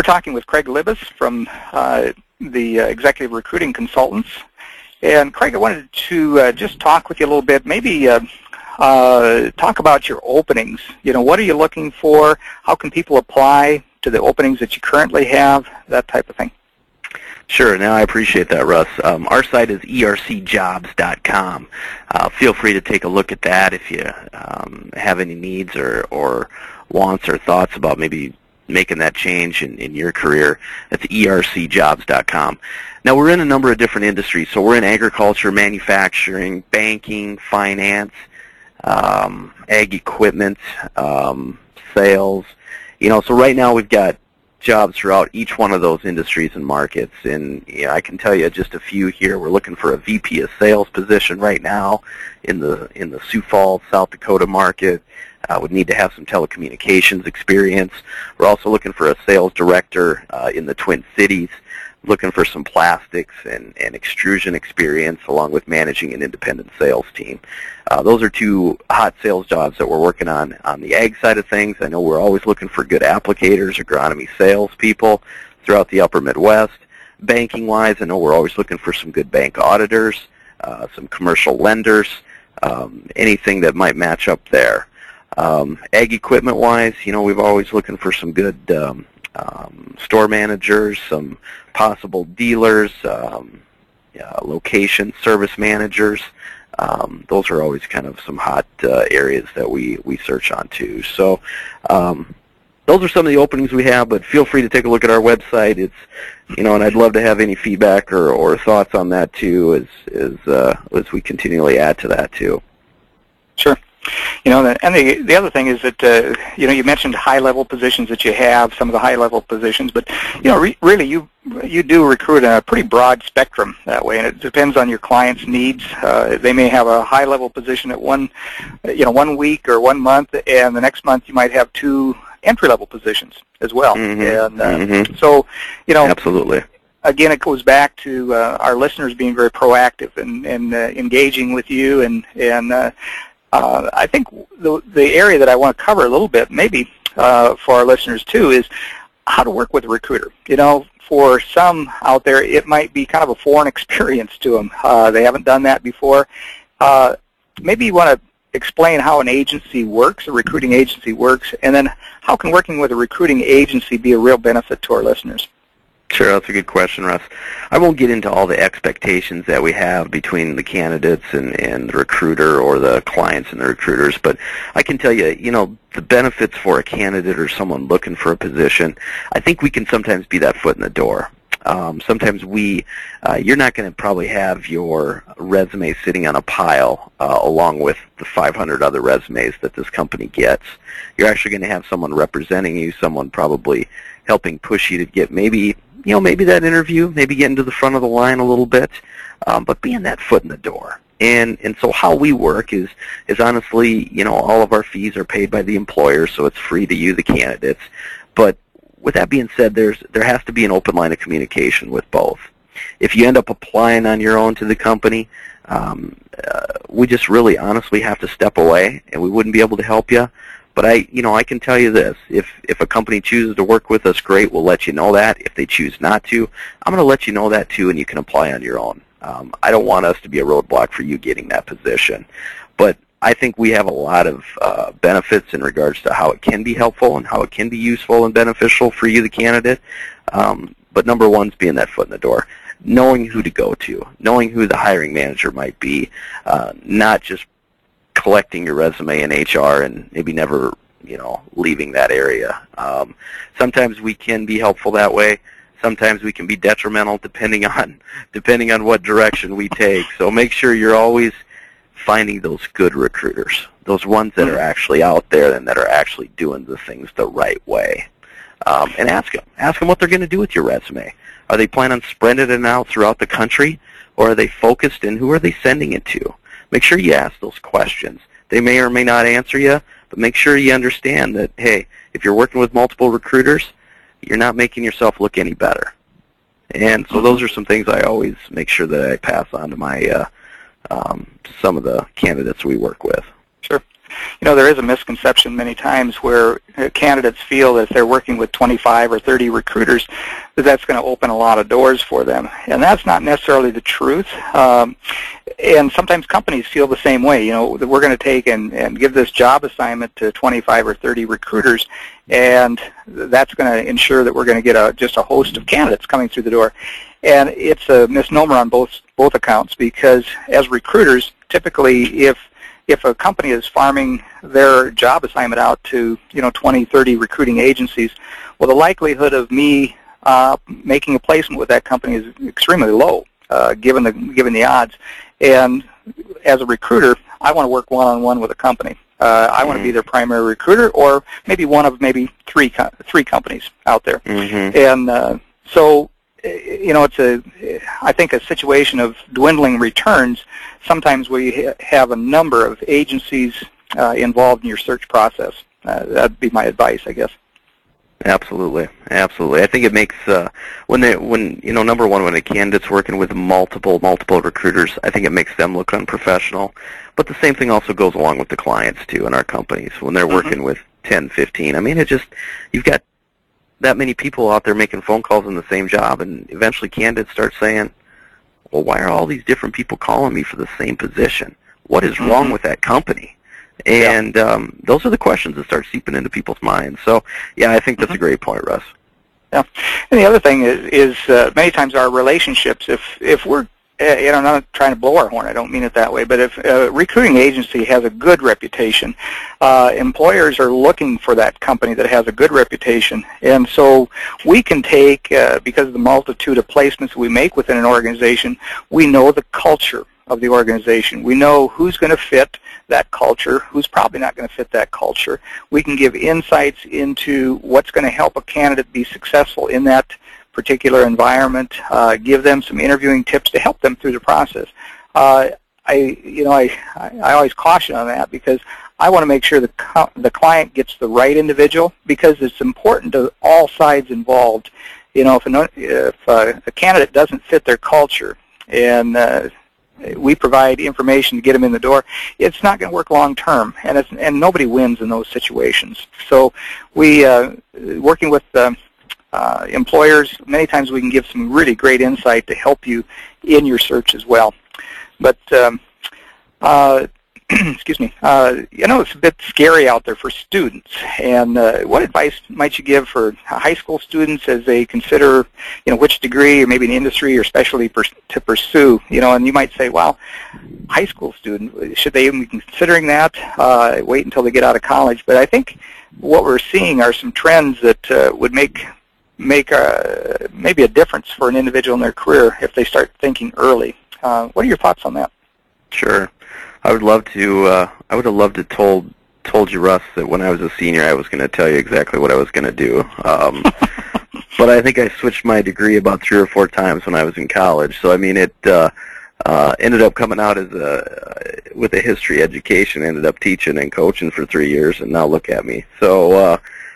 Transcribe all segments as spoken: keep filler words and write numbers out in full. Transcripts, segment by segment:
talking with Craig Libous from uh, the uh, Executive Recruiting Consultants. And Craig, I wanted to uh, just talk with you a little bit, maybe uh, uh, talk about your openings. You know, what are you looking for? How can people apply to the openings that you currently have? That type of thing. Sure. Now, I appreciate that, Russ. Um, our site is E R C jobs dot com. Uh, feel free to take a look at that if you um, have any needs or, or wants or thoughts about maybe making that change in, in your career. That's E R C jobs dot com. Now, we're in a number of different industries. So we're in agriculture, manufacturing, banking, finance, um, ag equipment, um, sales. You know, so right now we've got jobs throughout each one of those industries and markets, and you know, I can tell you just a few here. We're looking for a V P of sales position right now in the in the Sioux Falls, South Dakota market. Uh, would need to have some telecommunications experience. We're also looking for a sales director uh, in the Twin Cities, looking for some plastics and, and extrusion experience along with managing an independent sales team. Uh, those are two hot sales jobs that we're working on on the ag side of things. I know we're always looking for good applicators, agronomy salespeople throughout the upper Midwest. Banking-wise, I know we're always looking for some good bank auditors, uh, some commercial lenders, um, anything that might match up there. Um, ag equipment-wise, you know, we're always looking for some good um, um, store managers, some possible dealers, um, uh, location service managers. Um, those are always kind of some hot uh, areas that we, we search on too. So um, those are some of the openings we have, but feel free to take a look at our website. It's, you know, and I'd love to have any feedback or, or thoughts on that too as, as, uh, as we continually add to that too. Sure. You know, and the the other thing is that uh, you know, you mentioned high-level positions that you have, some of the high-level positions, but you know, re really you you do recruit in a pretty broad spectrum that way, and it depends on your client's needs. Uh, they may have a high-level position at one, you know, one week or one month, and the next month you might have two entry-level positions as well. Mm-hmm. And uh, mm-hmm. so, you know, absolutely. Again, it goes back to uh, our listeners being very proactive and and uh, engaging with you and and. Uh, Uh, I think the, the area that I want to cover a little bit, maybe uh, for our listeners too, is how to work with a recruiter. You know, for some out there, it might be kind of a foreign experience to them. Uh, they haven't done that before. Uh, maybe you want to explain how an agency works, a recruiting agency works, and then how can working with a recruiting agency be a real benefit to our listeners? Sure, that's a good question, Russ. I won't get into all the expectations that we have between the candidates and, and the recruiter or the clients and the recruiters, but I can tell you, you know, the benefits for a candidate or someone looking for a position, I think we can sometimes be that foot in the door. Um, sometimes we, uh, you're not going to probably have your resume sitting on a pile uh, along with the five hundred other resumes that this company gets. You're actually going to have someone representing you, someone probably helping push you to get maybe, you know, maybe that interview, maybe getting to the front of the line a little bit, um, but being that foot in the door. And and so how we work is is honestly, you know, all of our fees are paid by the employer, so it's free to you, the candidates. But with that being said, there's there has to be an open line of communication with both. If you end up applying on your own to the company, um, uh, we just really honestly have to step away, and we wouldn't be able to help you. But I, you know, I can tell you this: if if a company chooses to work with us, great, we'll let you know that. If they choose not to, I'm going to let you know that too, and you can apply on your own. Um, I don't want us to be a roadblock for you getting that position, but I think we have a lot of uh, benefits in regards to how it can be helpful and how it can be useful and beneficial for you, the candidate. Um, but number one is being that foot in the door, knowing who to go to, knowing who the hiring manager might be, uh, not just collecting your resume in H R and maybe never, you know, leaving that area. Um, sometimes we can be helpful that way. Sometimes we can be detrimental depending on depending on what direction we take. So make sure you're always finding those good recruiters, those ones that are actually out there and that are actually doing the things the right way. Um, and ask them. Ask them what they're going to do with your resume. Are they planning on spreading it out throughout the country, or are they focused, and who are they sending it to? Make sure you ask those questions. They may or may not answer you, but make sure you understand that, hey, if you're working with multiple recruiters, you're not making yourself look any better. And so those are some things I always make sure that I pass on to my uh, um, to some of the candidates we work with. Sure. you know, there is a misconception many times where uh, candidates feel that if they're working with twenty-five or thirty recruiters, that that's going to open a lot of doors for them. And that's not necessarily the truth. Um, and sometimes companies feel the same way. You know, that we're going to take and, and give this job assignment to twenty-five or thirty recruiters, and that's going to ensure that we're going to get a, just a host of candidates coming through the door. And it's a misnomer on both both accounts, because as recruiters, typically if if a company is farming their job assignment out to, you know, twenty, thirty recruiting agencies, well, the likelihood of me uh, making a placement with that company is extremely low, uh, given the given the odds. And as a recruiter, I want to work one-on-one with a company. Uh, I want to be their primary recruiter, or maybe one of maybe three co three companies out there. Mm-hmm. And uh, so, you know, it's a, I think, a situation of dwindling returns. Sometimes we ha have a number of agencies uh, involved in your search process. Uh, that'd be my advice, I guess. Absolutely, absolutely. I think it makes uh, when they when you know number one, when a candidate's working with multiple multiple recruiters, I think it makes them look unprofessional. But the same thing also goes along with the clients too in our companies when they're mm-hmm. working with ten, fifteen. I mean, it just, you've got that many people out there making phone calls in the same job, and eventually candidates start saying, well, why are all these different people calling me for the same position? What is mm-hmm. wrong with that company? And yeah. um, those are the questions that start seeping into people's minds. So, yeah, I think that's mm-hmm. a great point, Russ. Yeah, and the other thing is, is uh, many times our relationships, if if we're, uh, you know, I'm not trying to blow our horn, I don't mean it that way, but if a recruiting agency has a good reputation, uh, employers are looking for that company that has a good reputation. And so we can take, uh, because of the multitude of placements we make within an organization, we know the culture of the organization. We know who's going to fit that culture, who's probably not going to fit that culture. We can give insights into what's going to help a candidate be successful in that particular environment, uh, give them some interviewing tips to help them through the process. Uh, I, you know, I, I always caution on that, because I want to make sure the, co the client gets the right individual, because it's important to all sides involved. You know, if, an, if uh, a candidate doesn't fit their culture, and uh, we provide information to get them in the door, it's not going to work long term, and it's, and nobody wins in those situations. So we, uh, working with uh, uh, employers, many times we can give some really great insight to help you in your search as well. But um, uh, excuse me, uh, you know, it's a bit scary out there for students. And uh, what advice might you give for high school students as they consider, you know, which degree or maybe an industry or specialty pers to pursue? You know, and you might say, well, high school student, should they even be considering that? Uh, wait until they get out of college. But I think what we're seeing are some trends that uh, would make make uh, maybe a difference for an individual in their career if they start thinking early. Uh, what are your thoughts on that? Sure. I would love to. Uh, I would have loved to told told you, Russ, that when I was a senior, I was going to tell you exactly what I was going to do. Um, but I think I switched my degree about three or four times when I was in college. So I mean, it uh, uh, ended up coming out as a with a history education. Ended up teaching and coaching for three years, and now look at me. So uh,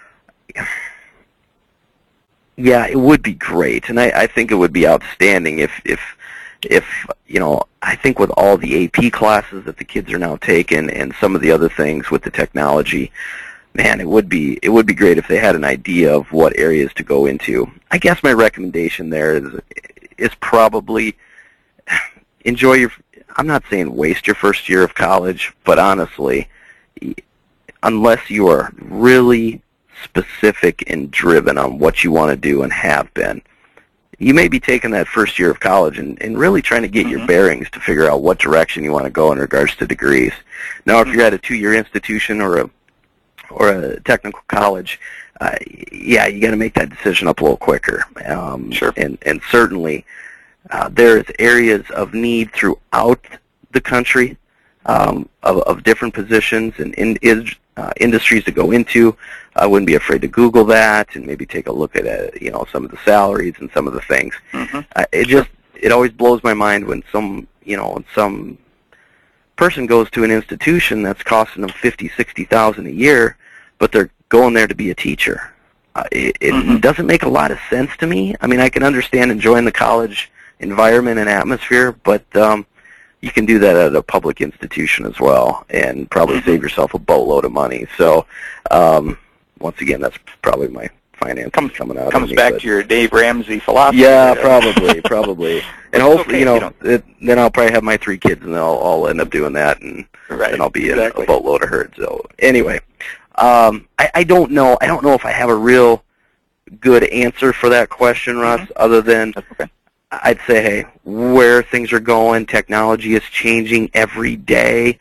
yeah, it would be great, and I, I think it would be outstanding if if. If, you know, I think with all the A P classes that the kids are now taking and some of the other things with the technology, man, it would be it would be great if they had an idea of what areas to go into. I guess my recommendation there is is probably enjoy your, I'm not saying waste your first year of college, but honestly, unless you are really specific and driven on what you want to do and have been, you may be taking that first year of college and, and really trying to get mm-hmm. your bearings to figure out what direction you want to go in regards to degrees. Now, if mm-hmm. you're at a two-year institution or a or a technical college, uh, yeah, you got to make that decision up a little quicker. Um, sure. And and certainly, uh, there's areas of need throughout the country um, of, of different positions and in, is, uh, industries to go into. I wouldn't be afraid to Google that and maybe take a look at uh, you know, some of the salaries and some of the things. Mm-hmm. uh, it just it always blows my mind when some you know some person goes to an institution that's costing them fifty, sixty thousand a year, but they're going there to be a teacher. Uh, it it mm-hmm. doesn't make a lot of sense to me. I mean, I can understand enjoying the college environment and atmosphere, but um, you can do that at a public institution as well, and probably mm-hmm. save yourself a boatload of money. So, um, once again, that's probably my finances comes, coming out. Comes of me, back but, to your Dave Ramsey philosophy. Yeah, probably, probably. And hopefully, okay, you know, you know. It, then I'll probably have my three kids, and they'll all end up doing that, and right, then I'll be exactly. in a boatload of herd. So, anyway, um, I, I don't know. I don't know if I have a real good answer for that question, Russ, mm-hmm. other than that's okay. I'd say, hey, where things are going, technology is changing every day.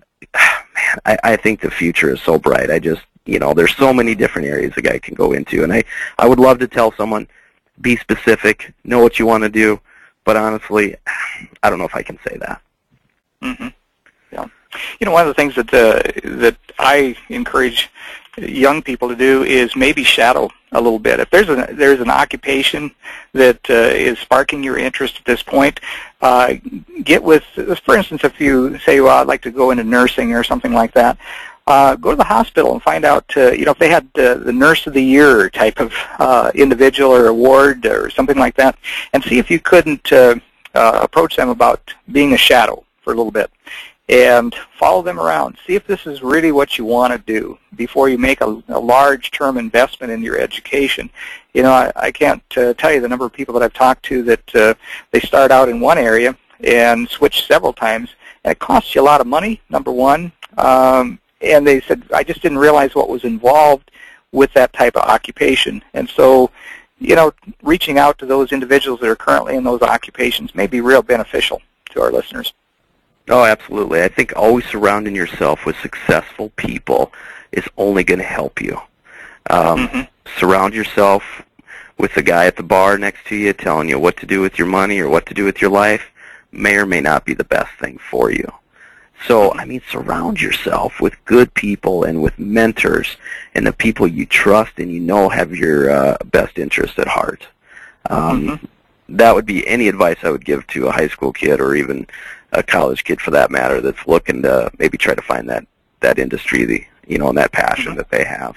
Man, I, I think the future is so bright. I just, you know, there's so many different areas a guy can go into, and I, I would love to tell someone, be specific, know what you want to do, but honestly, I don't know if I can say that. Mm-hmm. Yeah. You know, one of the things that uh, that I encourage young people to do is maybe shadow a little bit. If there's a there's an occupation that uh, is sparking your interest at this point, uh, get with, for instance, if you say, well, I'd like to go into nursing or something like that, uh, go to the hospital and find out, uh, you know, if they had uh, the Nurse of the Year type of uh, individual or award or something like that, and see if you couldn't uh, uh, approach them about being a shadow for a little bit. And follow them around. See if this is really what you want to do before you make a, a large-term investment in your education. You know, I, I can't uh, tell you the number of people that I've talked to that uh, they start out in one area and switch several times, and it costs you a lot of money, number one. Um, and they said, I just didn't realize what was involved with that type of occupation. And so, you know, reaching out to those individuals that are currently in those occupations may be real beneficial to our listeners. Oh, absolutely. I think always surrounding yourself with successful people is only going to help you. Um, mm-hmm. Surround yourself with the guy at the bar next to you telling you what to do with your money or what to do with your life may or may not be the best thing for you. So, I mean, surround yourself with good people and with mentors and the people you trust and you know have your uh, best interest at heart. Um, mm-hmm. That would be any advice I would give to a high school kid or even a college kid for that matter that's looking to maybe try to find that, that industry, the, you know, and that passion mm-hmm. that they have.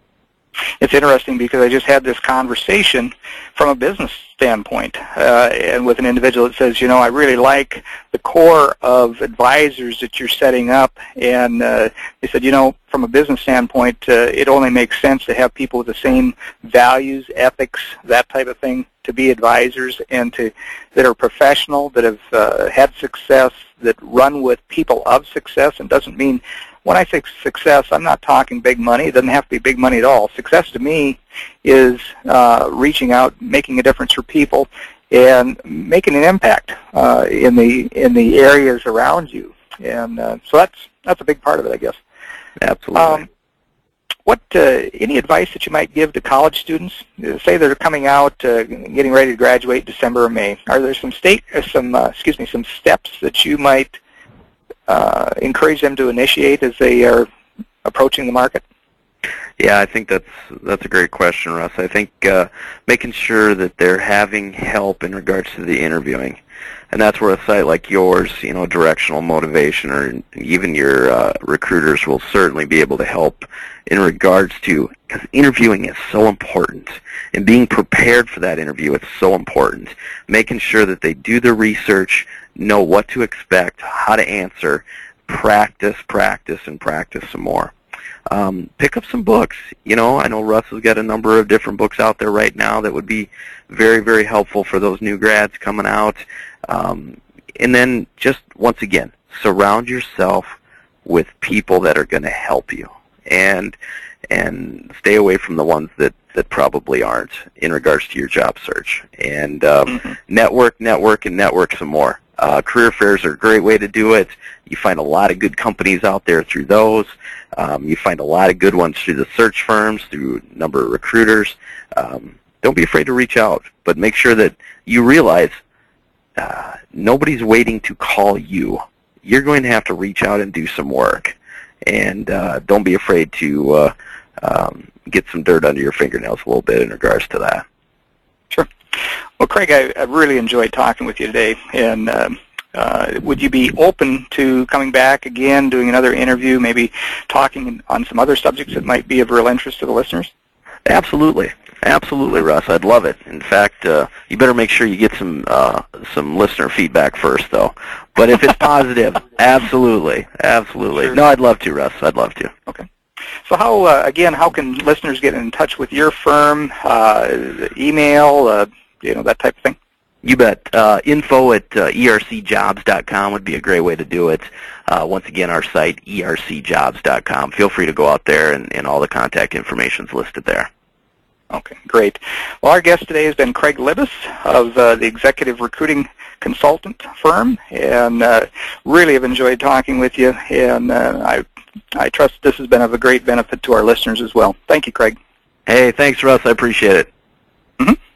It's interesting because I just had this conversation from a business standpoint uh, and with an individual that says, you know, I really like the core of advisors that you're setting up. And uh, they said, you know, from a business standpoint, uh, it only makes sense to have people with the same values, ethics, that type of thing to be advisors and to that are professional, that have uh, had success, that run with people of success. And doesn't mean, when I say success, I'm not talking big money. It doesn't have to be big money at all. Success to me is uh, reaching out, making a difference for people, and making an impact uh, in the in the areas around you. And uh, so that's that's a big part of it, I guess. Absolutely. Um, what uh, any advice that you might give to college students? Say they're coming out, uh, getting ready to graduate December or May. Are there some state, or some uh, excuse me, some steps that you might Uh, encourage them to initiate as they are approaching the market? Yeah, I think that's that's a great question, Russ. I think uh, making sure that they're having help in regards to the interviewing, and that's where a site like yours, you know, Directional Motivation, or even your uh, recruiters will certainly be able to help in regards to, because interviewing is so important, and being prepared for that interview is so important. Making sure that they do the research, know what to expect, how to answer, practice, practice, and practice some more. Um, pick up some books. You know, I know Russ has got a number of different books out there right now that would be very, very helpful for those new grads coming out. Um, and then just, once again, surround yourself with people that are going to help you. And and stay away from the ones that, that probably aren't in regards to your job search. And um, mm-hmm. network, network, and network some more. Uh, career fairs are a great way to do it. You find a lot of good companies out there through those. Um, you find a lot of good ones through the search firms, through a number of recruiters. Um, don't be afraid to reach out, but make sure that you realize uh, nobody's waiting to call you. You're going to have to reach out and do some work. And uh, don't be afraid to uh, um, get some dirt under your fingernails a little bit in regards to that. Sure. Well, Craig, I, I really enjoyed talking with you today. And um, uh, would you be open to coming back again, doing another interview, maybe talking on some other subjects that might be of real interest to the listeners? Absolutely. Absolutely, Russ. I'd love it. In fact, uh, you better make sure you get some uh, some listener feedback first, though. But if it's positive, absolutely, absolutely. Sure. No, I'd love to, Russ. I'd love to. Okay. So how, uh, again, how can listeners get in touch with your firm? Uh, email, uh, you know, that type of thing? You bet. Uh, info at uh, E R C jobs dot com would be a great way to do it. Uh, once again, our site, E R C jobs dot com. Feel free to go out there, and, and all the contact information is listed there. Okay, great. Well, our guest today has been Craig Libous of uh, the Executive Recruiting Consultant firm, and uh, really have enjoyed talking with you, and uh, I, I trust this has been of a great benefit to our listeners as well. Thank you, Craig. Hey, thanks, Russ. I appreciate it. Mm-hmm.